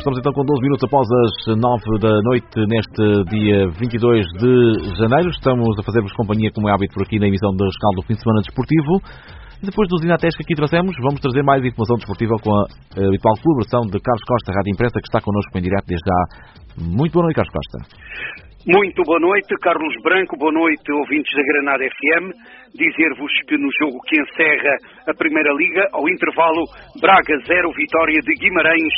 Estamos então com 12 minutos após as 9 da noite neste dia 22 de janeiro. Estamos a fazer-vos companhia, como é hábito, por aqui na emissão do Rescaldo do Fim de Semana Desportivo. E depois dos Inatés que aqui trouxemos, vamos trazer mais informação desportiva com a habitual colaboração de Carlos Costa, Rádio Imprensa, que está connosco em direto desde já. Muito boa noite, Carlos Costa. Muito boa noite, Carlos Branco, boa noite, ouvintes da Granada FM. Dizer-vos que no jogo que encerra a Primeira Liga, ao intervalo, Braga 0, Vitória de Guimarães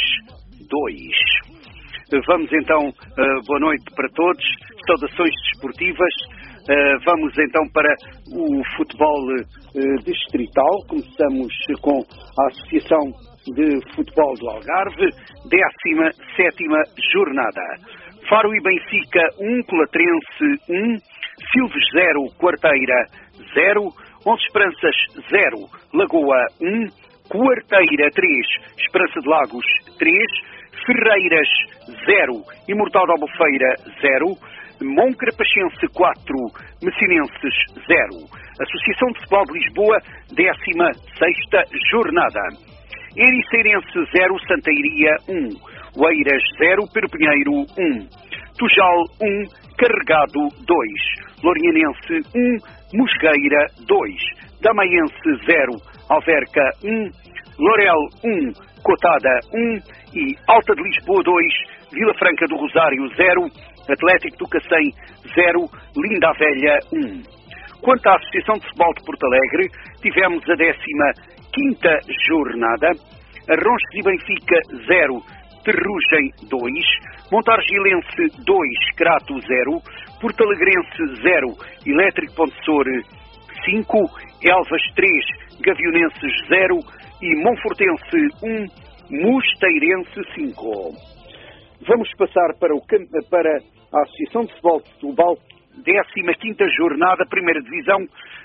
2. Vamos então, boa noite para todos, saudações desportivas. Vamos então para o futebol distrital. Começamos com a Associação de Futebol do Algarve, 17ª jornada. Faro e Benfica 1, Colatrense 1, Silves 0, Quarteira 0, Onze Esperanças 0, Lagoa 1, Quarteira 3, Esperança de Lagos 3, Ferreiras 0, Imortal da Albufeira 0, Moncarapachense 4, Messinenses 0. Associação de Futebol de Lisboa, 16ª jornada. Ericeirense 0, Santeiria 1. Oeiras 0, Perpinheiro 1. Tujal 1, Carregado 2. Lorienense 1, Mosgueira 2. Damaense 0, Alverca 1. Lorel 1, Cotada 1. E Alta de Lisboa 2, Vila Franca do Rosário 0. Atlético do Cacém 0, Linda a Velha 1. Quanto à Associação de Futebol de Porto Alegre, tivemos a 15ª jornada. Arronches e Benfica 0, Terrugem 2, Montargilense 2, Crato 0, Portalegrense 0, Elétrico Pontessor 5, Elvas 3, Gavionenses 0 e Monfortense 1, Mosteirense 5. Vamos passar para a Associação de Futebol de Setúbal, 15ª jornada, primeira divisão,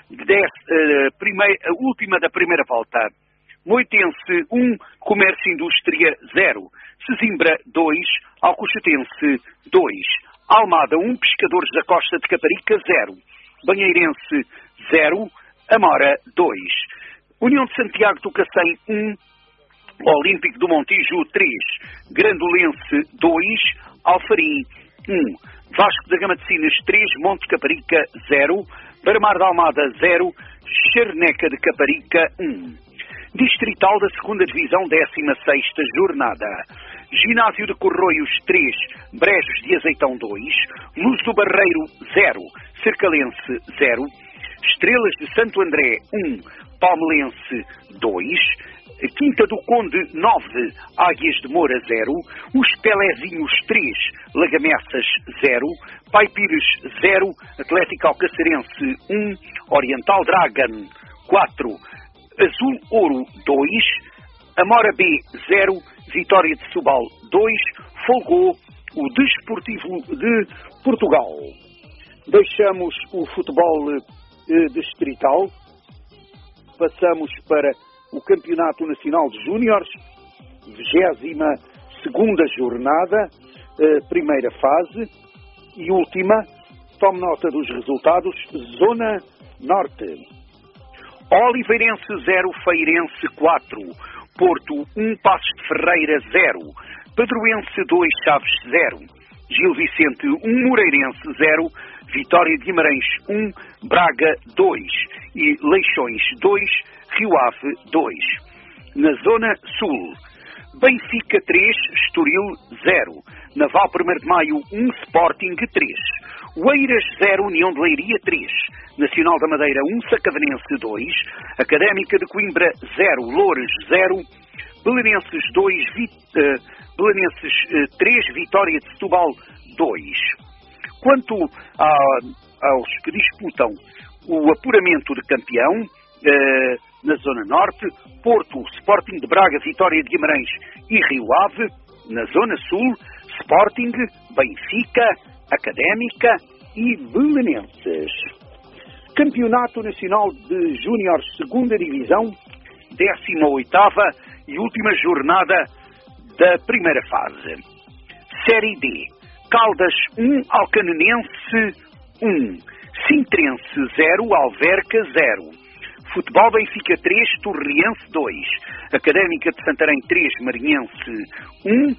a última da primeira volta. Moitense 1, Comércio e Indústria 0, Sesimbra 2, Alcochatense 2, Almada 1, Pescadores da Costa de Caparica 0, Banheirense 0, Amora 2, União de Santiago do Cacém 1, Olímpico do Montijo 3, Grandolense 2, Alfarim 1, Vasco da Gama de Sinas 3, Monte Caparica 0, Barmar da Almada 0, Charneca de Caparica 1. Distrital da 2ª Divisão, 16ª jornada. Ginásio de Corroios 3, Brejos de Azeitão 2, Luz do Barreiro 0, Cercalense 0, Estrelas de Santo André 1, Palmelense 2, Quinta do Conde 9, Águias de Moura 0, Os Pelezinhos 3, Lagamessas 0, Pai Pires 0, Atlético Alcacerense 1, Oriental Dragon 4, Azul Ouro 2, Amora B 0, Vitória de Setúbal 2, folgou o Desportivo de Portugal. Deixamos o futebol distrital, passamos para o Campeonato Nacional de Júniores, 22ª jornada, primeira fase e última. Tome nota dos resultados. Zona Norte: Oliveirense 0, Feirense 4, Porto 1, Passos de Ferreira 0, Padroense 2, Chaves 0, Gil Vicente 1, Moreirense 0, Vitória de Guimarães 1, Braga 2 e Leixões 2, Rio Ave 2. Na Zona Sul: Benfica 3, Estoril 0, Naval 1 de Maio 1, Sporting 3, Oeiras 0, União de Leiria 3, Nacional da Madeira 1, Sacavenense 2, Académica de Coimbra 0, Loures 0, Belenenses 2, Belenenses 3, Vitória de Setúbal 2. Quanto aos que disputam o apuramento de campeão, na Zona Norte: Porto, Sporting de Braga, Vitória de Guimarães e Rio Ave. Na Zona Sul: Sporting, Benfica, Académica e Belenenses. Campeonato Nacional de Júniores 2ª Divisão, 18ª e última jornada da primeira fase. Série D: Caldas 1, Alcanenense 1, Sintrense 0, Alverca 0. Futebol Benfica 3, Torriense 2, Académica de Santarém 3, Marinhense 1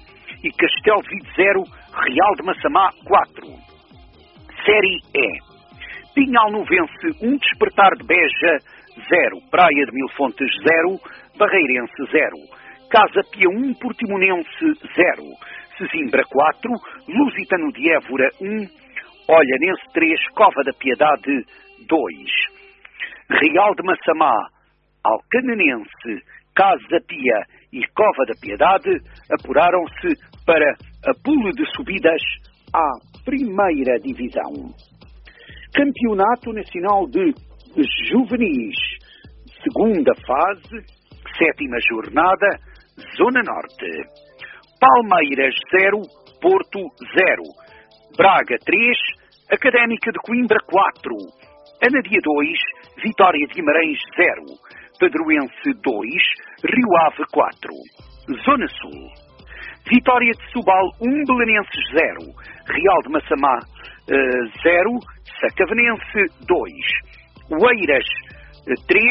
e Castelo de Vide 0, Real de Massamá 4. Série E. Pinhalnovense 1, Despertar de Beja 0, Praia de Mil Fontes 0, Barreirense 0. Casa Pia 1, Portimonense 0, Sesimbra 4, Lusitano de Évora 1, Olhanense 3, Cova da Piedade 2. Real de Massamá, Alcanenense, Casa Pia e Cova da Piedade apuraram-se para a pool de subidas à Primeira Divisão. Campeonato Nacional de Juvenis, segunda fase, 7ª jornada, Zona Norte. Palmeiras 0, Porto 0, Braga 3, Académica de Coimbra 4, Anadia 2, Vitória de Guimarães 0, Padroense 2, Rio Ave 4. Zona Sul. Vitória de Setúbal 1, Belenenses 0, Real de Massamá 0, Sacavenense 2, Oeiras 3,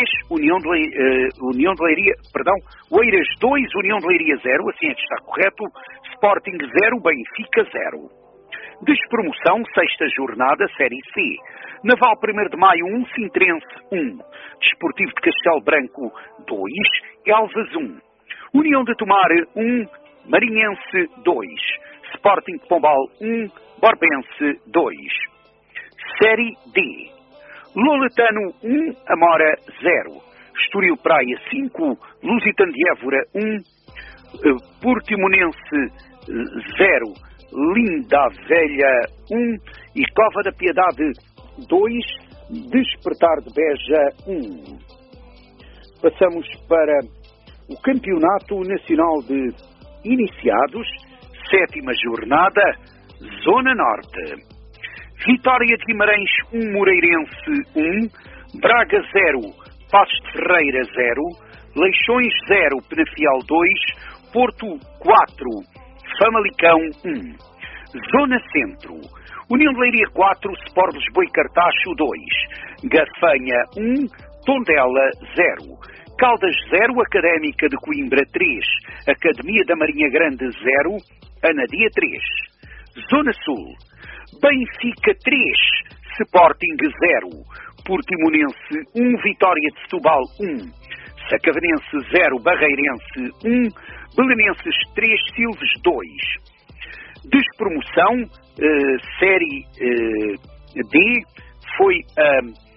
Oeiras 2, União de Leiria 0, assim é que está correto, Sporting 0, Benfica 0. Despromoção, 6ª jornada, Série C. Naval 1º de Maio 1, Sintrense 1, Desportivo de Castelo Branco 2, Elvas 1, União de Tomar 1, Marinhense 2, Sporting de Pombal 1, Borbense 2. Série D. Loletano 1, Amora 0, Estoril Praia 5, Lusitano de Évora 1, Portimonense 0, Linda Velha 1 e Cova da Piedade 2, Despertar de Beja 1. Passamos para o Campeonato Nacional de Iniciados, 7ª jornada, Zona Norte. Vitória de Guimarães 1, Moreirense 1, Braga 0, Passos de Ferreira 0, Leixões 0, Penafiel 2, Porto 4, Famalicão 1. Zona Centro. União de Leiria 4, Sport Lisboa e Cartacho 2, Gafanha 1, Tondela 0, Caldas 0, Académica de Coimbra 3, Academia da Marinha Grande 0, Anadia 3. Zona Sul. Benfica 3, Sporting 0, Portimonense 1, Vitória de Setúbal 1, Sacavenense 0, Barreirense 1, Belenenses 3, Silves 2. Despromoção, Série D, foi a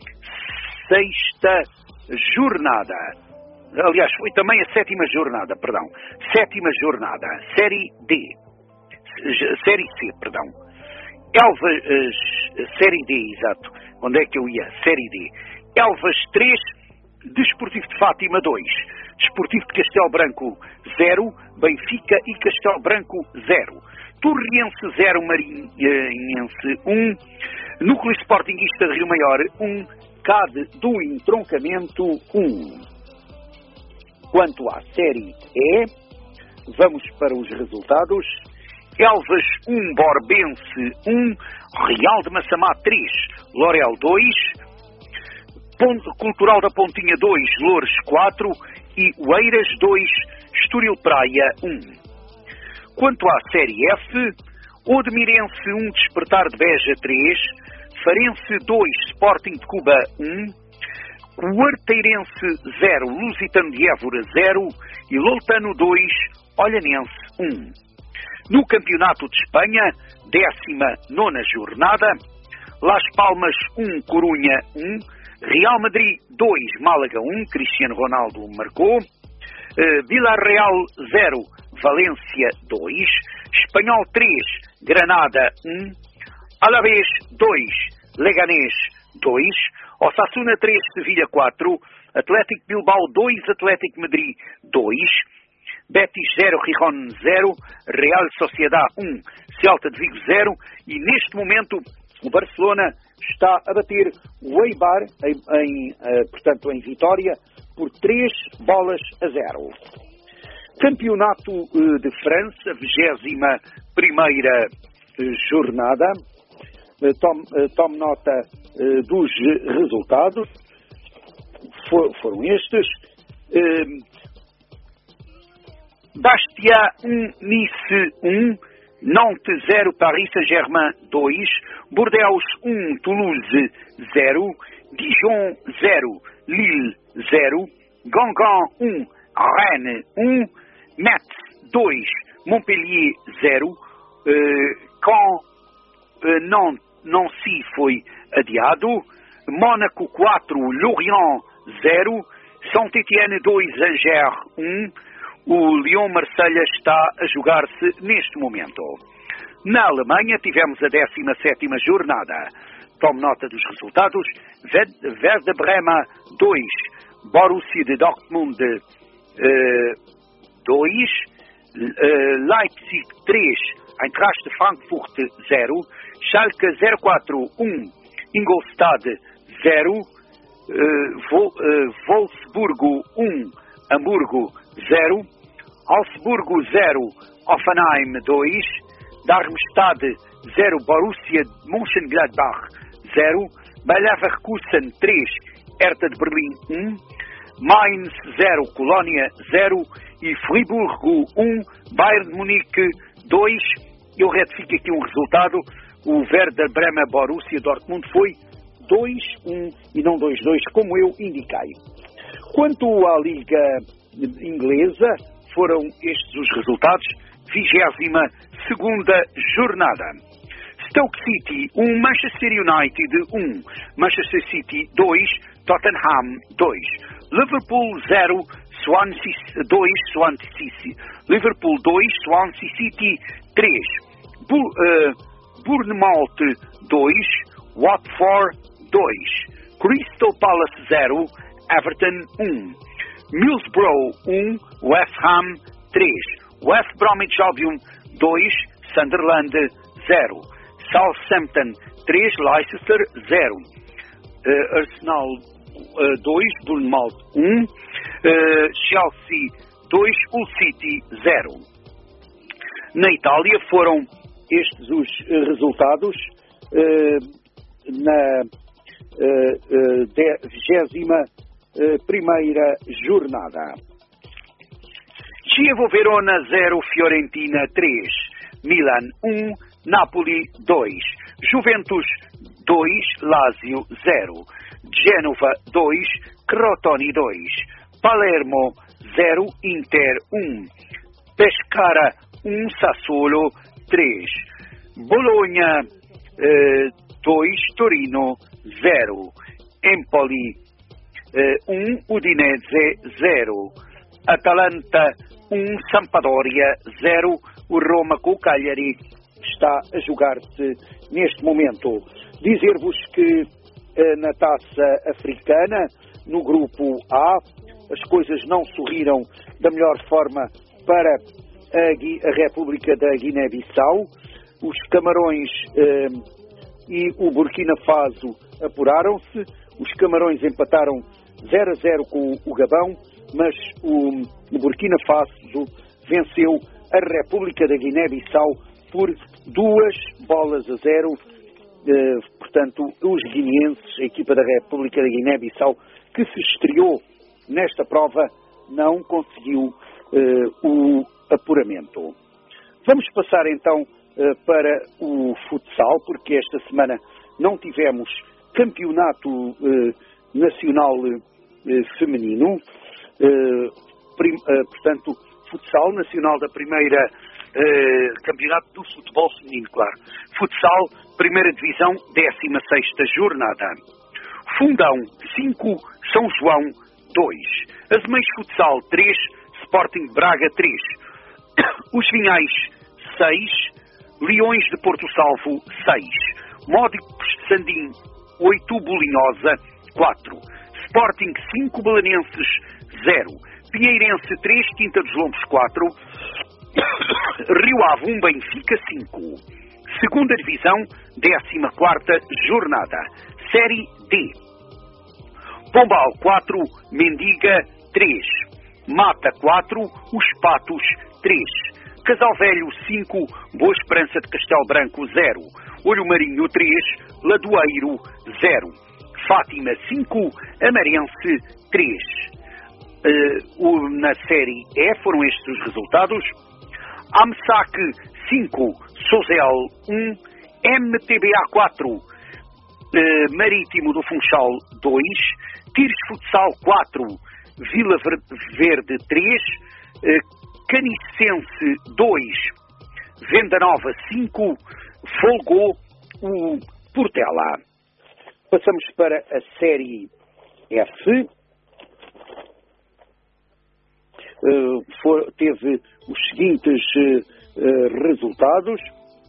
6ª jornada. Aliás, foi também a 7ª jornada, perdão. 7ª jornada, Série D. Série C, perdão. Elvas, Série D, exato. Onde é que eu ia? Série D. Elvas 3, Desportivo de Fátima 2, Desportivo de Castelo Branco 0, Benfica e Castelo Branco 0, Torriense 0, Marinhense 1, Núcleo Sportingista de Rio Maior 1, CAD do Entroncamento 1. Quanto à Série E, vamos para os resultados. Elvas 1, Borbense 1, Real de Massamá 3, Lorel 2, Cultural da Pontinha 2, Loures 4 e Oeiras 2, Estoril Praia 1. Quanto à Série F, Odmirense 1, Despertar de Beja 3, Farense 2, Sporting de Cuba 1, Quarteirense 0, Lusitano de Évora 0 e Loletano 2, Olhanense 1. No Campeonato de Espanha, 19ª jornada, Las Palmas 1, Corunha 1, Real Madrid 2, Málaga 1, Cristiano Ronaldo marcou, Villarreal 0, Valência 2, Espanhol 3, Granada 1, Alavés 2, Leganés 2, Osasuna 3, Sevilha 4, Atlético Bilbao 2, Atlético Madrid 2, Betis 0, Gijón 0, Real Sociedad 1, Celta de Vigo 0 e neste momento o Barcelona está a bater o Eibar, portanto em Vitória, por 3-0. Campeonato de França, 21ª jornada. Tome nota dos resultados. Foram estes. Bastia 1, Nice 1, Nantes 0, Paris Saint-Germain 2, Bordeaux 1, Toulouse 0, Dijon 0, Lille 0, Guingamp 1, Rennes 1, Metz 2, Montpellier 0, Nancy foi adiado, Mónaco 4, Lorient 0, Saint-Étienne 2, Angers 1, o Lyon-Marselha está a jogar-se neste momento. Na Alemanha tivemos a 17ª jornada. Tome nota dos resultados. Werder Bremen 2, Borussia de Dortmund 2, Leipzig 3, Eintracht de Frankfurt 0, Schalke 04 1, Ingolstadt 0, Wolfsburgo 1, Hamburgo 0, Augsburgo 0, Hoffenheim 2, Darmstadt 0, Borussia Mönchengladbach 0, Bayer Leverkusen 3, Hertha de Berlim 1, Mainz 0, Colónia 0 e Friburgo 1, Bayern de Munique 2. Eu retifico aqui um resultado. O Werder Bremen Borussia Dortmund foi 2-1 e não 2-2, como eu indiquei. Quanto à Liga Inglesa, foram estes os resultados. 22ª jornada. Stoke City 1, Manchester United 1, Manchester City 2, Tottenham 2, Liverpool 0, Swansea 2, Swansea City, Liverpool 2, Swansea City 3, Bournemouth 2, Watford 2, Crystal Palace 0, Everton 1, Middlesbrough 1, West Ham 3, West Bromwich Albion 2, Sunderland 0, Southampton 3, Leicester 0, Arsenal 2, Bournemouth 1, Chelsea 2, Hull City 0. Na Itália foram estes os resultados na 21ª jornada. Chievo Verona 0, Fiorentina 3, Milan 1, Napoli 2, Juventus 2, Lazio 0, Genova 2, Crotone 2, Palermo 0, Inter 1, Pescara 1, Sassuolo 3, Bologna 2, Torino 0, Empoli 1, Udinese 0, Atalanta 1, Sampdoria 0, o Roma com o Cagliari está a jogar-se neste momento. Dizer-vos que na taça africana, no grupo A, as coisas não sorriram da melhor forma para a República da Guiné-Bissau. Os Camarões e o Burkina Faso apuraram-se. Os Camarões empataram 0-0 com o Gabão, mas o Burkina Faso venceu a República da Guiné-Bissau por 2-0. Portanto, os guineenses, a equipa da República da Guiné-Bissau, que se estreou nesta prova, não conseguiu o apuramento. Vamos passar então para o futsal, porque esta semana não tivemos campeonato nacional feminino, portanto, futsal nacional da primeira campeonato do futebol feminino, claro. Futsal, primeira divisão, 16ª jornada. Fundão 5, São João 2. Azemais Futsal 3, Sporting Braga 3. Os Vinhais 6, Leões de Porto Salvo 6. Módicos de Sandim 8, Bolinhosa 4. Sporting 5, Belenenses 0. Pinheirense 3, Quinta dos Lombos 4. Rio Ave 1, Benfica 5. Segunda divisão, 14ª jornada. Série D. Pombal 4, Mendiga 3. Mata 4, Os Patos 3. Casal Velho 5, Boa Esperança de Castelo Branco 0. Olho Marinho 3, Ladoeiro 0. Fátima 5, Amarense 3. Na Série E foram estes os resultados. AMSAC 5, Sozel 1, MTBA 4, Marítimo do Funchal 2, Tires Futsal 4, Vila Verde 3, Canicense 2, Venda Nova 5, Folgou o Portela. Passamos para a Série F. Teve os seguintes resultados.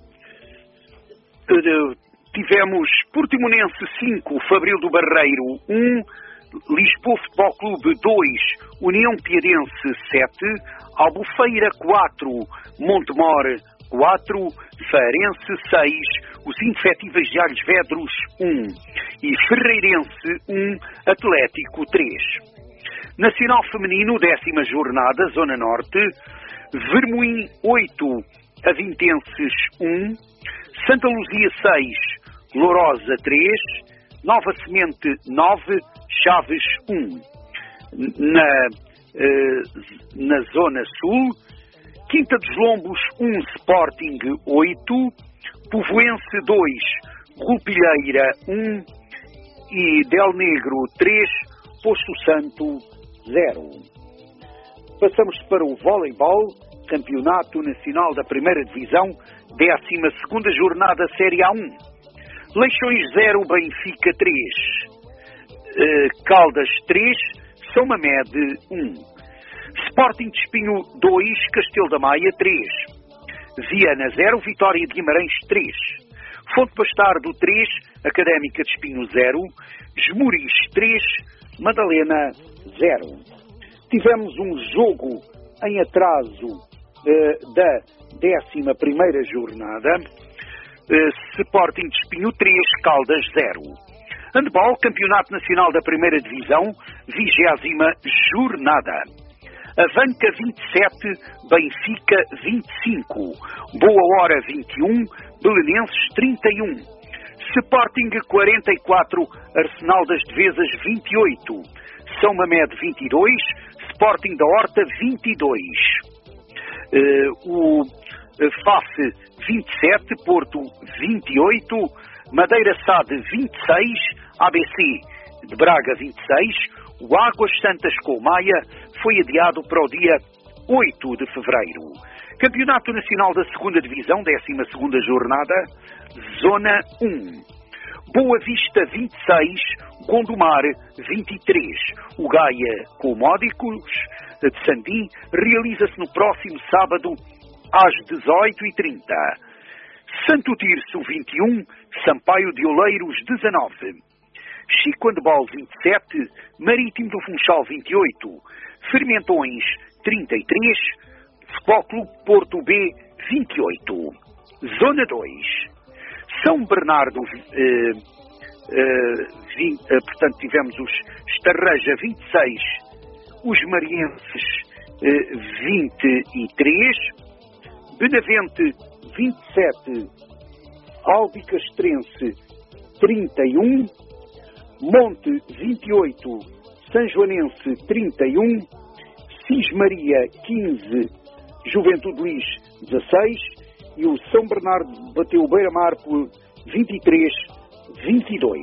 Tivemos Portimonense 5, Fabril do Barreiro 1, Lisboa Futebol Clube 2, União Piadense 7, Albufeira 4, Montemor 4, Farense 6, os Indefetíveis de Alhos Vedros 1 e Ferreirense 1, Atlético 3. Nacional Feminino, 10ª jornada, Zona Norte, Vermoim 8, Avintenses 1, Santa Luzia 6, Lourosa 3, Nova Semente 9, Chaves 1. Na Zona Sul, Quinta dos Lombos 1, Sporting 8, Povoense 2, Rupilheira 1 e Del Negro 3, Posto Santo 0. Passamos para o voleibol, Campeonato Nacional da Primeira Divisão, 12ª jornada, Série A1. Leixões 0, Benfica 3, Caldas 3, São Mamede 1. Sporting de Espinho 2, Castelo da Maia 3, Viana 0, Vitória de Guimarães 3, Fonte Bastardo 3, Académica de Espinho 0, Esmoriz 3, Madalena 0. Tivemos um jogo em atraso da 11ª jornada, Sporting de Espinho 3, Caldas 0. Handball, Campeonato Nacional da Primeira Divisão, 20ª jornada. Avanca 27, Benfica 25, Boa Hora 21, Belenenses 31, Sporting 44, Arsenal das Devesas 28, São Mamede 22, Sporting da Horta 22, o FAF 27, Porto 28, Madeira Sade 26, ABC de Braga 26, o Águas Santas com Maia foi adiado para o dia 8 de fevereiro. Campeonato Nacional da 2ª Divisão, 12ª jornada, Zona 1. Boa Vista 26, Gondomar 23. O Gaia Comódicos de Sandim realiza-se no próximo sábado às 18h30. Santo Tirso 21, Sampaio de Oleiros 19. Chico Handebol 27, Marítimo do Funchal 28, Fermentões 33, Futebol Clube Porto B 28. Zona 2. São Bernardo, portanto tivemos os Estarreja 26, os Marienses 23, Benavente 27, Albicastrense 31, Monte 28, São Joanense 31, Cismaria 15, Juventude Lis 16 e o São Bernardo bateu o Beira-Mar por 23-22.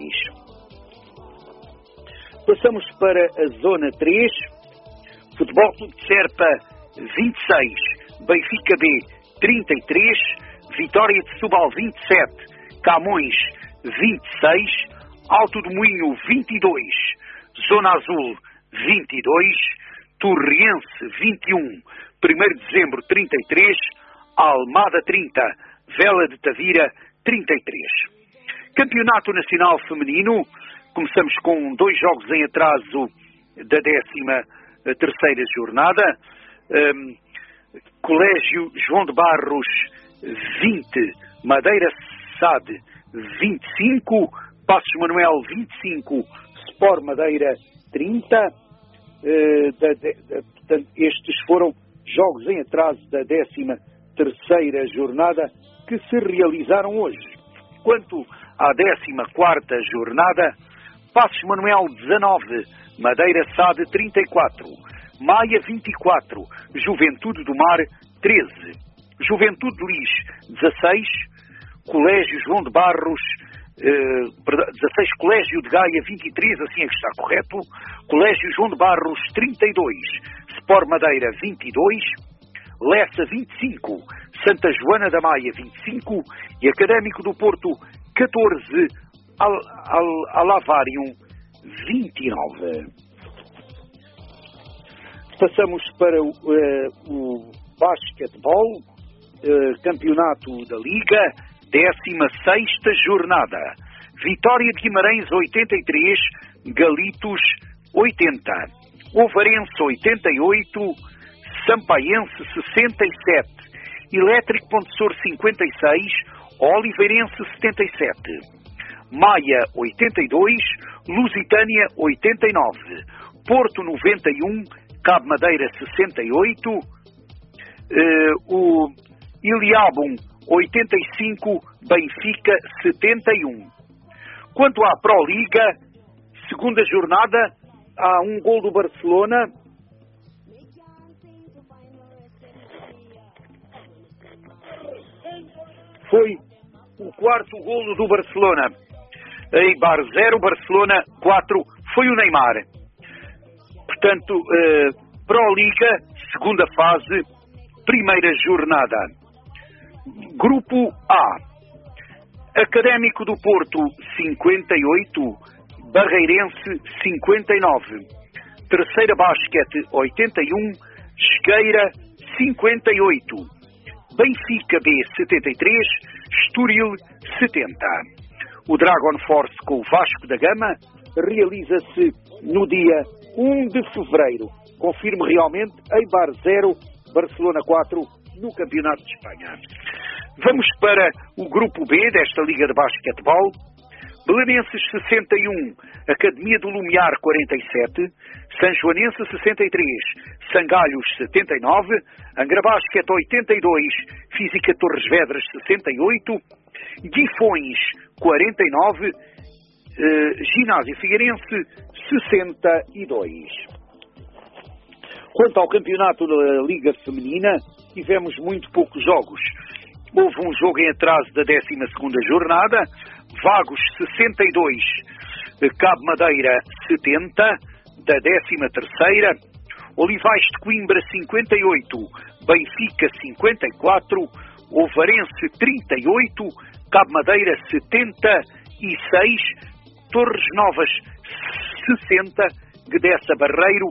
Passamos para a Zona 3, Futebol Clube de Serpa 26, Benfica B 33, Vitória de Setúbal 27, Camões 26, Alto do Moinho 22, Zona Azul 22, Torriense 21, 1º de dezembro 33, Almada 30, Vela de Tavira 33. Campeonato Nacional Feminino, começamos com 2 jogos em atraso da 13ª jornada. Colégio João de Barros 20, Madeira Sade 25, Passos Manuel 25, Sport Madeira 30. Estes foram jogos em atraso da 13ª jornada que se realizaram hoje. Quanto à 14ª jornada, Passos Manuel 19, Madeira Sade 34, Maia 24, Juventude do Mar 13, Juventude de Lis 16, Colégio João de Barros 16, Colégio de Gaia 23, assim é que está correto, Colégio João de Barros 32, Sport Madeira 22, Lessa 25, Santa Joana da Maia 25 e Académico do Porto 14, Alavarium 29. Passamos para o basquetebol, campeonato da Liga, 16ª jornada. Vitória de Guimarães 83, Galitos 80, Ovarense 88, Sampaense 67, Elétrico Pontessor 56, Oliveirense 77, Maia 82, Lusitânia 89, Porto 91, Cabo Madeira 68, o Iliabum 85, Benfica 71. Quanto à Proliga, segunda jornada, há um gol do Barcelona. Foi o quarto golo do Barcelona. Eibar 0, Barcelona 4, foi o Neymar. Portanto, Proliga, segunda fase, primeira jornada. Grupo A. Académico do Porto 58, Barreirense 59, Terceira Basquete 81, Esgueira 58, Benfica B 73, Estoril 70. O Dragon Force com o Vasco da Gama realiza-se no dia 1 de fevereiro. Confirmo realmente, Eibar 0, Barcelona 4 no Campeonato de Espanha. Vamos para o Grupo B desta Liga de Basquetebol. Belenenses 61, Academia do Lumiar 47, Sanjoanense 63, Sangalhos 79, Angra Basquete 82, Física Torres Vedras 68, Guifões 49, Ginásio Figueirense 62. Quanto ao campeonato da Liga Feminina, tivemos muito poucos jogos. Houve um jogo em atraso da 12ª jornada, Vagos 62, Cabo Madeira 70, da 13ª, Olivais de Coimbra 58, Benfica 54, Ovarense 38, Cabo Madeira 76, Torres Novas 60, Guedessa Barreiro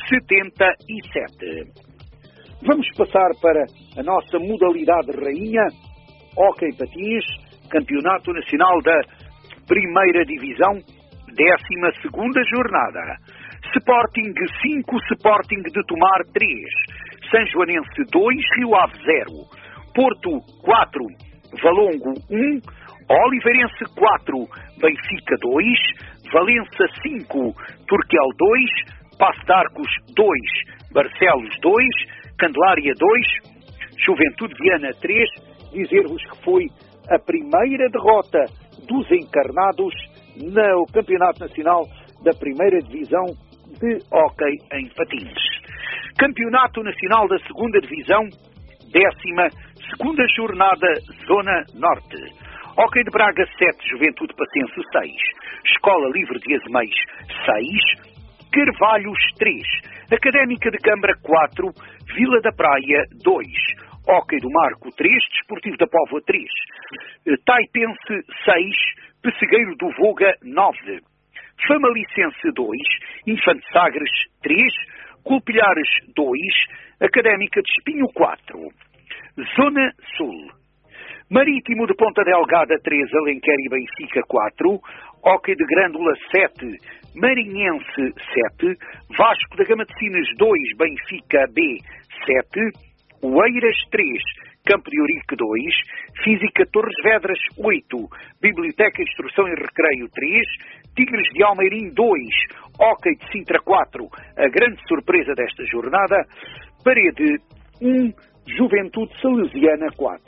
77. Vamos passar para a nossa modalidade rainha, hóquei patins, Campeonato Nacional da Primeira Divisão, 12ª jornada. Sporting 5, Sporting de Tomar 3, Sanjoanense 2, Rio Ave 0, Porto 4, Valongo 1, Oliveirense 4, Benfica 2, Valença 5, Turquel 2, Passo de Arcos 2, Barcelos 2, Candelária 2, Juventude Viana 3. Dizer-vos que foi a primeira derrota dos encarnados no Campeonato Nacional da Primeira Divisão de hóquei em patins. Campeonato Nacional da Segunda Divisão, 12ª jornada, Zona Norte. Hóquei de Braga 7, Juventude Pacense 6, Escola Livre de Azeméis 6, Carvalhos 3, Académica de Câmara 4, Vila da Praia 2, Hóquei do Marco 3, Desportivo da Póvoa 3, Taipense 6, Pessegueiro do Voga 9, Famalicense 2, Infante Sagres 3, Colpilhares 2, Académica de Espinho 4. Zona Sul. Marítimo de Ponta Delgada 3, Alenquer e Benfica 4, Hóquei de Grândola 7, Marinhense 7, Vasco da Gama de Sines 2, Benfica B 7, Oeiras 3, Campo de Ourique 2, Física Torres Vedras 8, Biblioteca Instrução e Recreio 3, Tigres de Almeirim 2, Hóquei de Sintra 4, a grande surpresa desta jornada, Parede 1, Juventude Salesiana 4.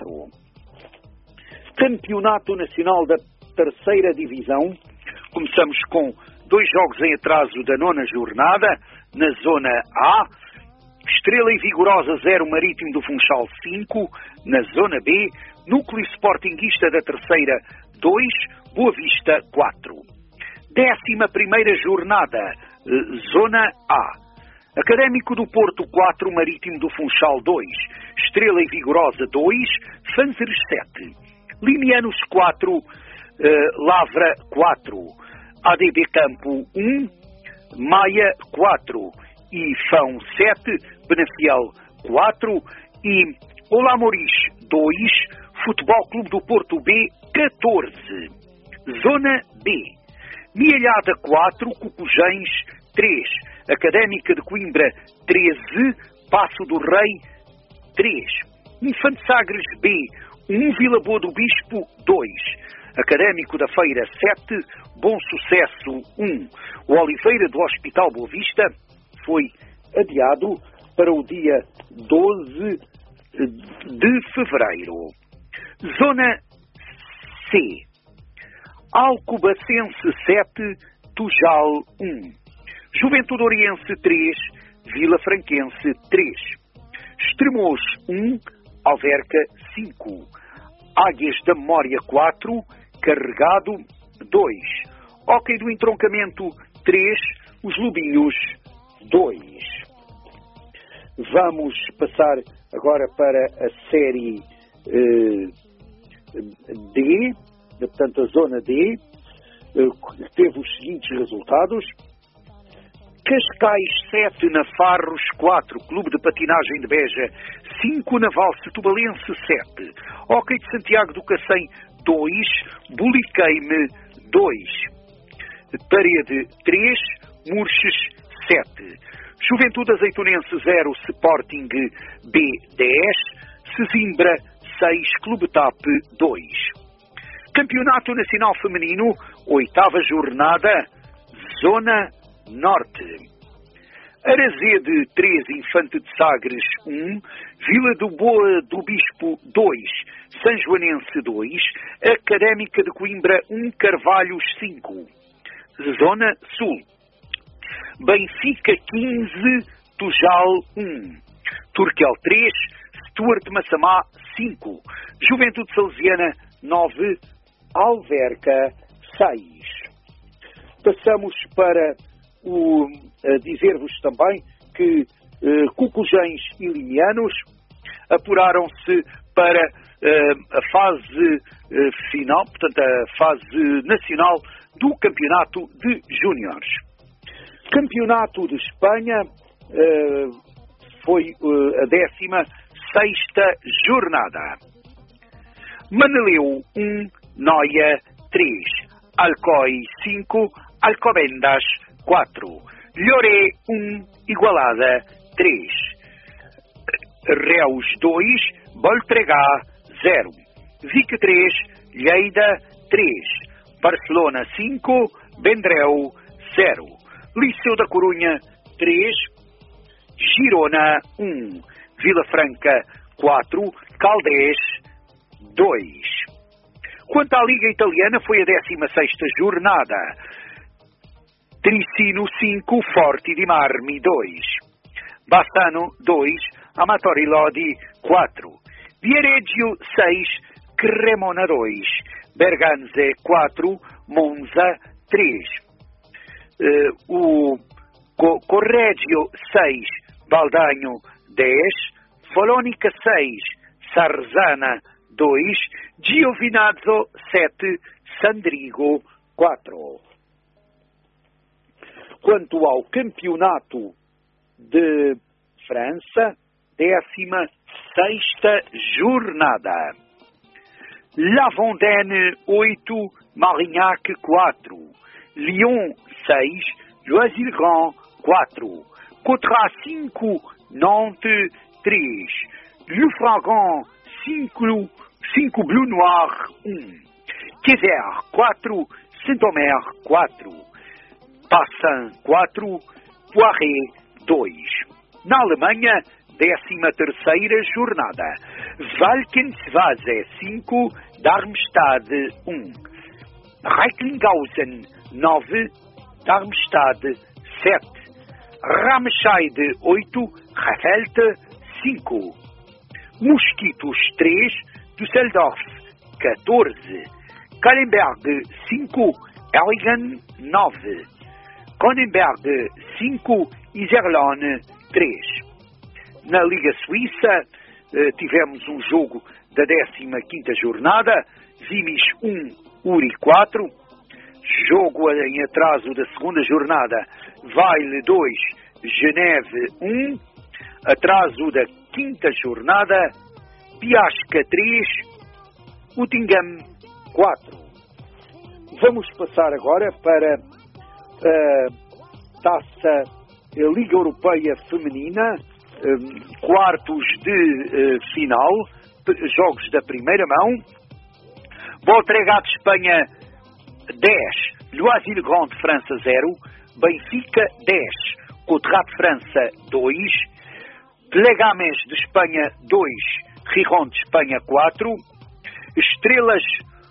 Campeonato Nacional da Terceira Divisão. Começamos com 2 jogos em atraso da 9ª jornada. na Zona A. Estrela e Vigorosa 0, Marítimo do Funchal 5. Na Zona B, Núcleo Sportinguista da Terceira 2, Boa Vista 4. 11ª jornada, Zona A. Académico do Porto 4, Marítimo do Funchal 2, Estrela e Vigorosa 2, Fanzeres 7. Limianos 4, Lavra 4. ADB Campo 1, Maia 4. E Fão 7, Benefiel 4. E Olamoris 2, Futebol Clube do Porto B 14. Zona B. Mielhada 4, Cucujães 3, Académica de Coimbra 13, Passo do Rei 3, Infante Sagres B 1, Vila Boa do Bispo 2, Académico da Feira 7, Bom Sucesso 1. O Oliveira do Hospital Boa Vista foi adiado para o dia 12 de fevereiro. Zona C. Alcobacense 7, Tujal 1. Juventude Oriense 3, Vila Franquense 3. Estremoz 1, Alverca 5. Águias da Memória 4, Carregado 2. Hóquei do Entroncamento 3, Os Lobinhos 2. Vamos passar agora para a série D, portanto a zona D, teve os seguintes resultados. Cascais 7, Nafarros 4, Clube de Patinagem de Beja 5, Naval Setubalense 7, Hóquei de Santiago do Cacém 2, Buliqueime 2, Parede 3, Murches 7, Juventude Azeitonense 0, Sporting B 10, Sesimbra 6, Clube TAP 2. Campeonato Nacional Feminino, 8ª jornada, Zona Norte. Arazede 3, Infante de Sagres 1, Vila do Boa do Bispo 2, São Joanense 2, Académica de Coimbra 1, Carvalhos 5. Zona Sul. Benfica 15, Tujal 1, Turquel 3, Stuart Massamá 5, Juventude Salesiana 9, Alverca 6. Passamos para dizer-vos também que Cucujães e Limianos apuraram-se para a fase final, portanto a fase nacional do Campeonato de Júniores. Campeonato de Espanha foi a 16ª jornada. Maneleu 1, Noia 3, Alcoi 5, Alcobendas 4, Lloré 1, Igualada 3, Reus 2, Voltregá 0, Vic 3, Lleida 3, Barcelona 5, Vendrell 0, Liceu da Corunha 3, Girona 1, Vila Franca 4, Caldés 2. Quanto à Liga Italiana, foi a 16ª jornada. Tricino 5, Forti di Marmi 2, Bassano 2, Amatori Lodi 4, Viareggio 6, Cremona 2, Berganze 4, Monza 3, o Correggio 6, Valdagno 10, Folónica 6, Sarzana 2, Giovinazzo 7, Sandrigo 4. Quanto ao Campeonato de França, 16ª jornada. La Vendée 8, Marignac 4, Lyon 6, Loisy-le-Grand 4, Cottras 5, Nantes 3, Lufragan 5 Bleu Noir 1, Quévert 4, Saint-Omer 4, Passin 4, Poiré 2. Na Alemanha, 13ª jornada. Valkenswase 5, Darmstadt 1. Recklinghausen 9, Darmstadt 7. Ramscheid 8, Krefeld 5. Mosquitos 3, Düsseldorf 14. Kallenberg 5, Erlangen 9. Kronenberg 5, Iserlohn 3. Na Liga Suíça tivemos um jogo da 15ª jornada, Zimis 1, Uri 4. Jogo em atraso da 2ª jornada, Weil 2, Geneve 1. Atraso da 5ª jornada, Piasca 3, Uttingen 4. Vamos passar agora para a Taça Liga Europeia Feminina, quartos de final, jogos da primeira mão. Voltregade Espanha 10, Loisy-le-Grand França 0, Benfica 10, Cotrade França 2, Legames de Espanha 2, Gijón de Espanha 4, Estrelas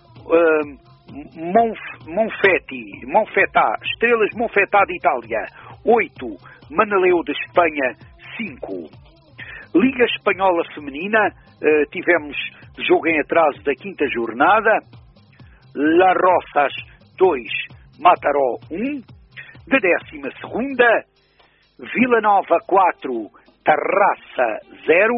Monfetta, Estrelas Monfetta de Itália 8, Manaleu de Espanha 5. Liga Espanhola Feminina, tivemos jogo em atraso da 5ª jornada, La Rozas 2, Mataró 1. Da 12ª, Vila Nova 4, Tarrasa 0,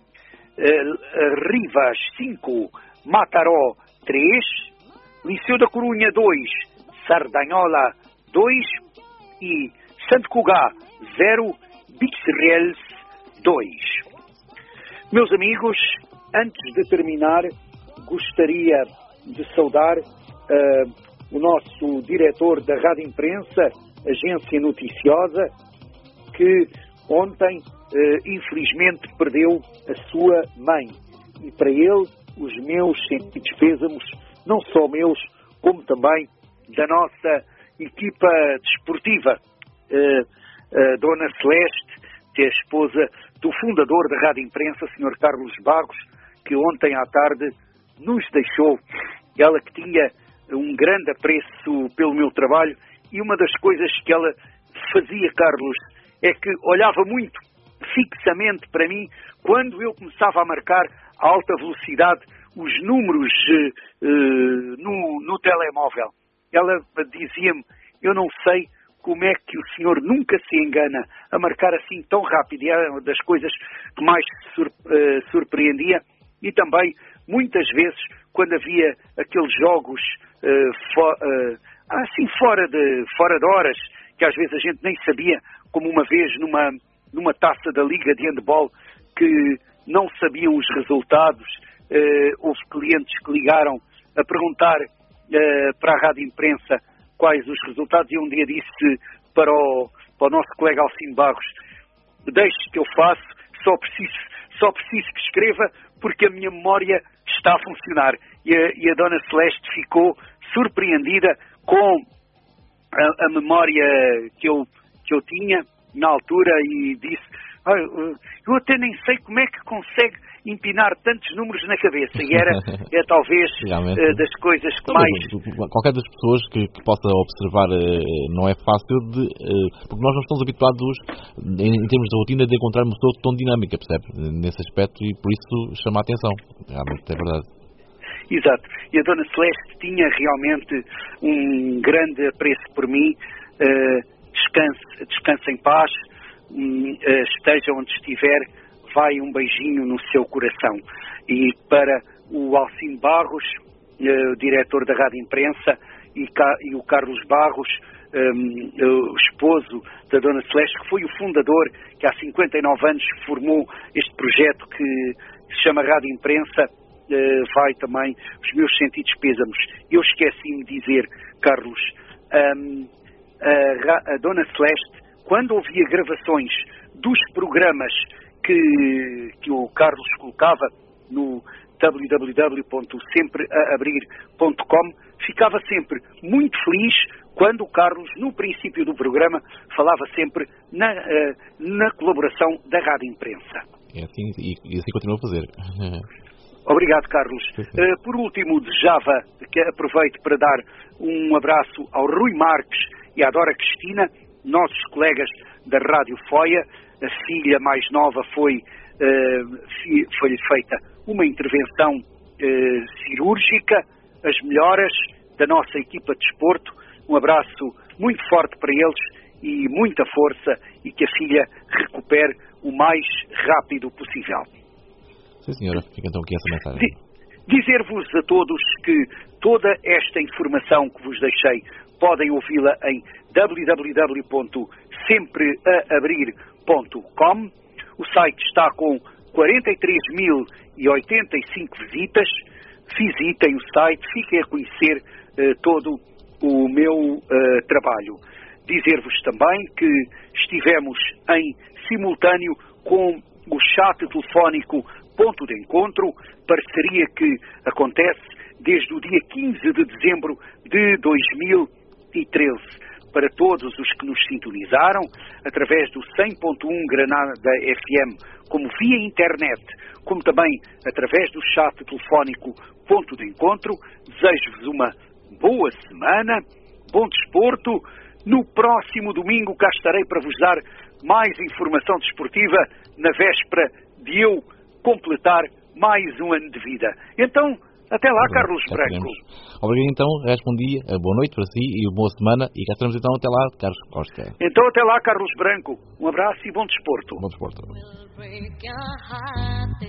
Rivas 5, Mataró 3, Liceu da Corunha 2, Sardanhola 2 e Santo Cugat 0, Bixerreles 2. Meus amigos, antes de terminar, gostaria de saudar o nosso diretor da Rádio Imprensa, agência noticiosa, que ontem, infelizmente, perdeu a sua mãe. E para ele, os meus sentidos pêsamos, não só meus, como também da nossa equipa desportiva. A Dona Celeste, que é a esposa do fundador da Rádio Imprensa, Sr. Carlos Barros, que ontem à tarde nos deixou. Ela que tinha um grande apreço pelo meu trabalho, e uma das coisas que ela fazia, Carlos, é que olhava muito fixamente para mim quando eu começava a marcar a alta velocidade os números no telemóvel. Ela dizia-me: eu não sei como é que o senhor nunca se engana a marcar assim tão rápido. E era uma das coisas que mais surpreendia. E também, muitas vezes, quando havia aqueles jogos assim fora de horas, que às vezes a gente nem sabia, como uma vez numa taça da Liga de Handball, que não sabiam os resultados. Houve clientes que ligaram a perguntar para a Rádio Imprensa quais os resultados, e um dia disse para o nosso colega Alcino Barros: deixe que eu faço, só preciso que escreva, porque a minha memória está a funcionar. E a Dona Celeste ficou surpreendida com a memória que eu tinha na altura, e disse: eu até nem sei como é que consegue empinar tantos números na cabeça. E é talvez das coisas que mais... Qualquer das pessoas que possa observar, não é fácil porque nós não estamos habituados, em termos de rotina, de encontrar uma pessoa tão dinâmica, percebe? Nesse aspecto, e por isso chama a atenção. Realmente é verdade. Exato. E a Dona Celeste tinha realmente um grande apreço por mim. Descanse em paz, esteja onde estiver, vai um beijinho no seu coração. E para o Alcino Barros, diretor da Rádio Imprensa, e o Carlos Barros, o esposo da Dona Celeste, que foi o fundador, que há 59 anos formou este projeto que se chama Rádio Imprensa, vai também os meus sentidos pêsamos. Eu esqueci-me de dizer, Carlos, a Dona Celeste, quando ouvia gravações dos programas que o Carlos colocava no www.sempreaabrir.com, ficava sempre muito feliz quando o Carlos, no princípio do programa, falava sempre na colaboração da Rádio Imprensa. É assim, e assim continua a fazer. Obrigado, Carlos. Por último, desejava que aproveito para dar um abraço ao Rui Marques e à Dora Cristina, nossos colegas da Rádio Foia. A filha mais nova foi-lhe feita uma intervenção cirúrgica, as melhoras da nossa equipa de desporto. Um abraço muito forte para eles e muita força, e que a filha recupere o mais rápido possível. Sim, senhora. Fica então aqui essa mensagem. Dizer-vos a todos que toda esta informação que vos deixei podem ouvi-la em www.sempreaabrir.com. O site está com 43.085 visitas. Visitem o site, fiquem a conhecer todo o meu trabalho. Dizer-vos também que estivemos em simultâneo com o chat telefónico Ponto de Encontro, parceria que acontece desde o dia 15 de dezembro de 2013. Para todos os que nos sintonizaram, através do 100.1 Granada FM, como via internet, como também através do chat telefónico Ponto de Encontro, desejo-vos uma boa semana, bom desporto. No próximo domingo cá estarei para vos dar mais informação desportiva na véspera de eu completar mais um ano de vida. Então, até lá, Carlos Branco. Obrigado, então. Resta um dia, boa noite para si e boa semana. E cá estaremos então até lá, Carlos Costa. Então, até lá, Carlos Branco. Um abraço e bom desporto. Bom desporto.